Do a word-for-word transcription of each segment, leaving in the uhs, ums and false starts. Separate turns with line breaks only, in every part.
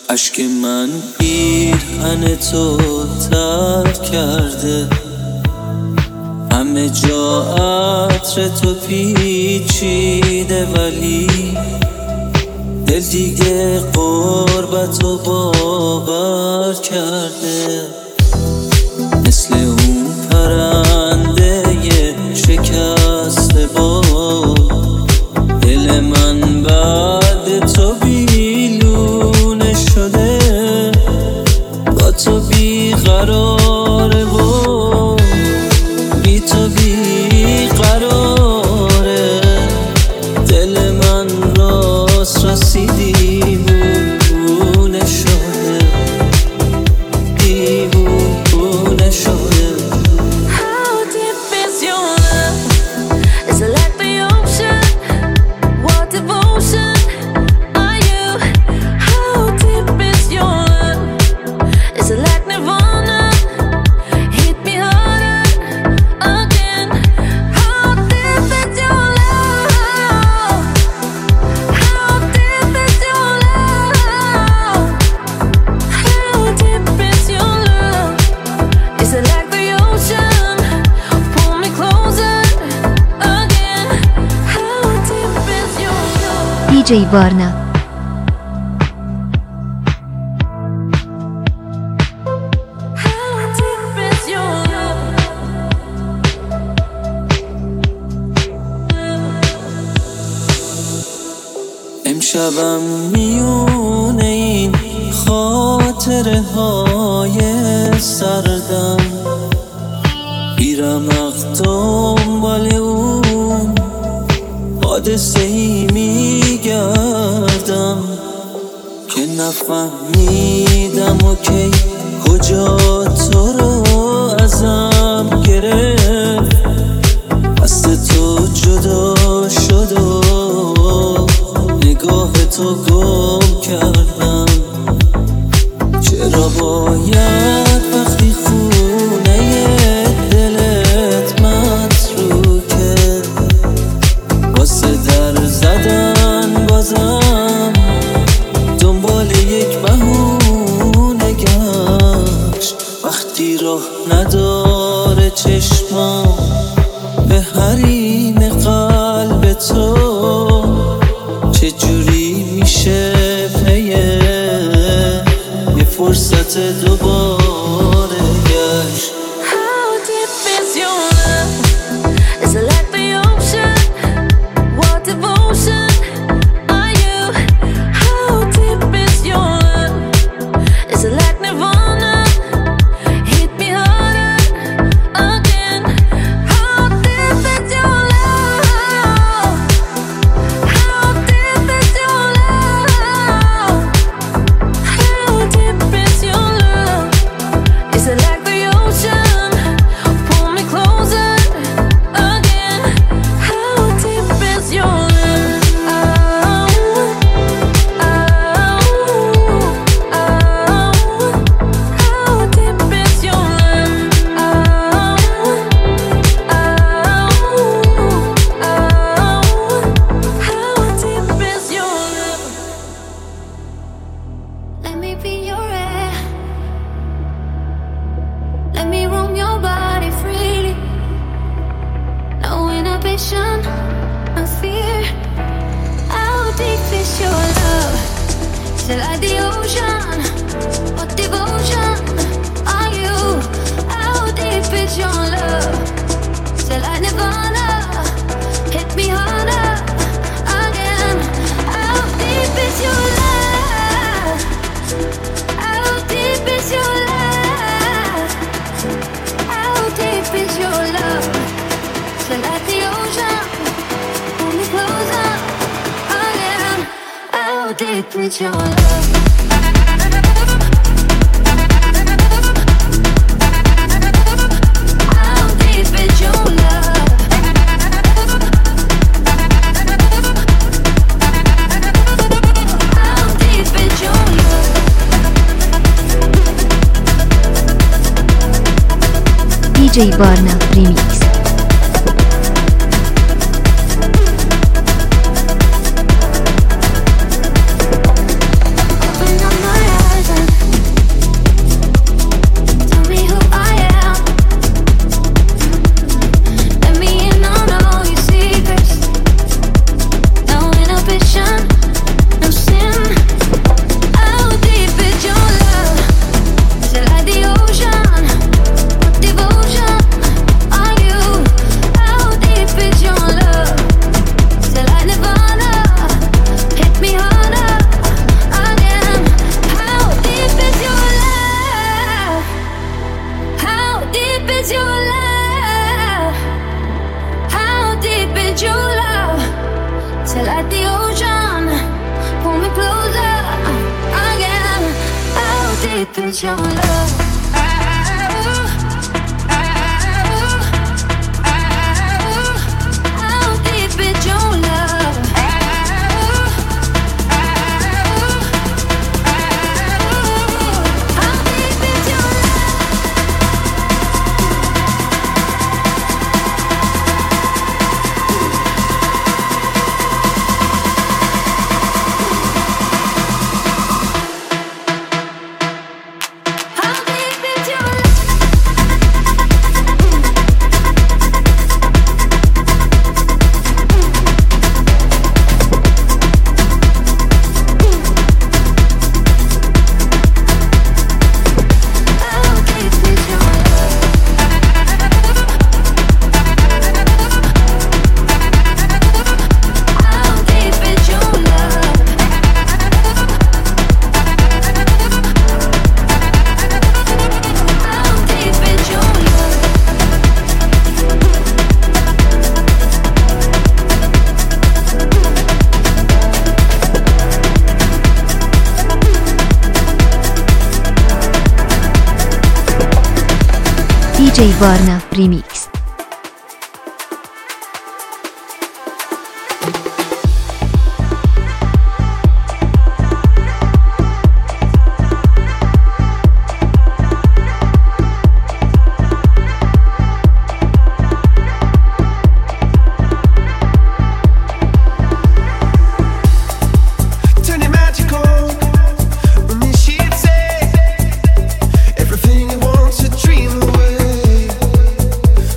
اشک من پیرهن تو تر کرده، همه جا عطر تو پیچیده، ولی دل دیگه قربت و باور کرده. مثل اون پرنده شکسته با دل من بعد تو بیلونه شده، با تو بیقراره و بی تو بیقراره. دل من راست راستی دیوونه شده، دیوونه شده.
دی جی وارنا.
امشبم میونه این خاطره های سردم، بیرمق دنبال اون حادثه ای میگردم که نفهمیدم و کی کجا تو رو ازم گرفت، دست تو جدا شد و نگاه تو گم کردم. چرا باید وقتی خونه دلت متروکه، واسه در زدن بازم دنبال یک بهونه گشت، وقتی راه نداره چشمام به حریم قلب تو، چجوری میشه پیه یه فرصت دوباره گشت؟
Till like the ocean, what devotion are you? How deep is your love? Till like Nirvana, hit me harder again. How deep is your love? How deep is your love? How deep is your love? Till like the ocean, pull me closer again. How deep is your love?
دی جی وارنا ریمیکس.
Open up my eyes. deep is your love? How deep is your love? How deep is your
D J Varna Remix.
Everything you want to dream away.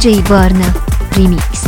D J Varna Remix.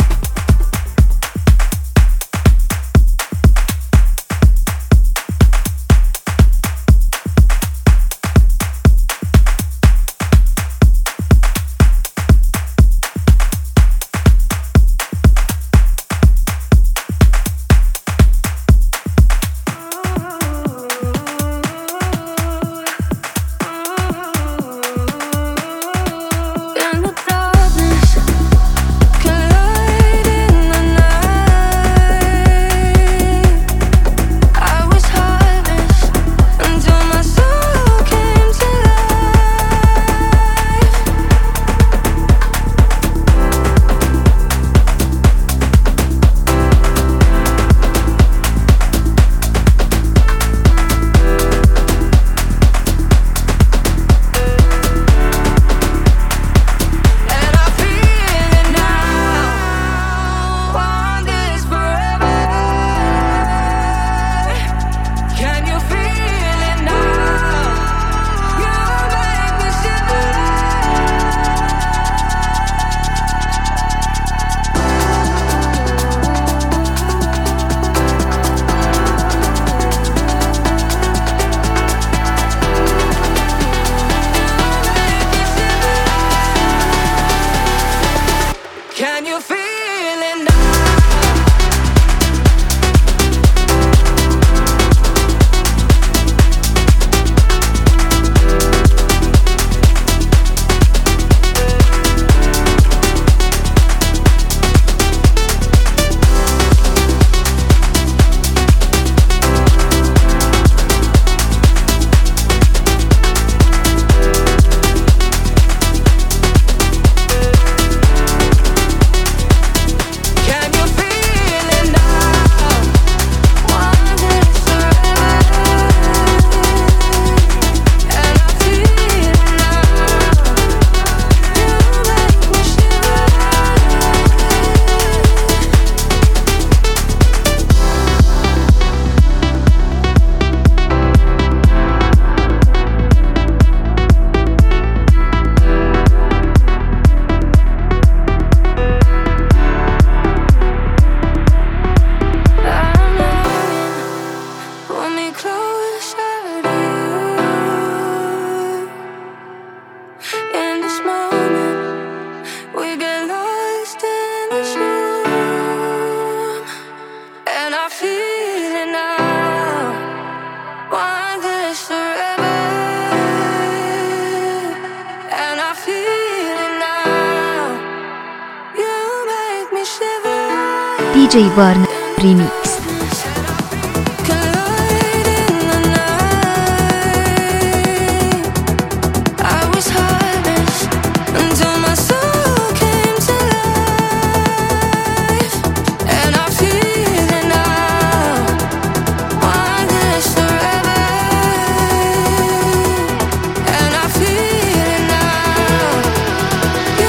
D J Varna Remix.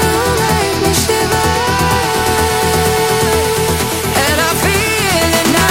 And I feel it now.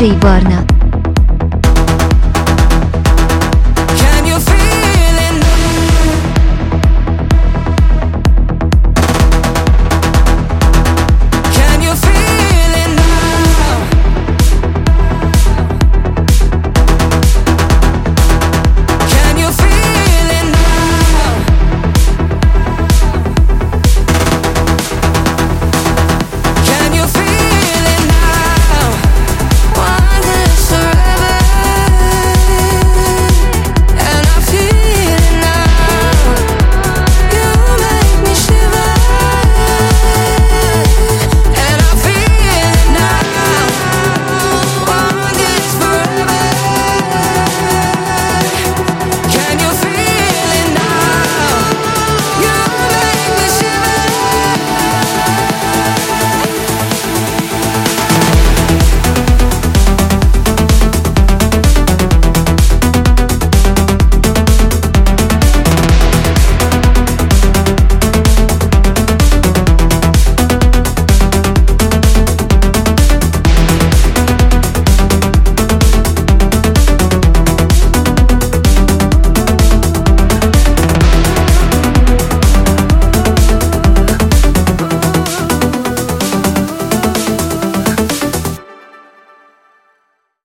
دی جی Varna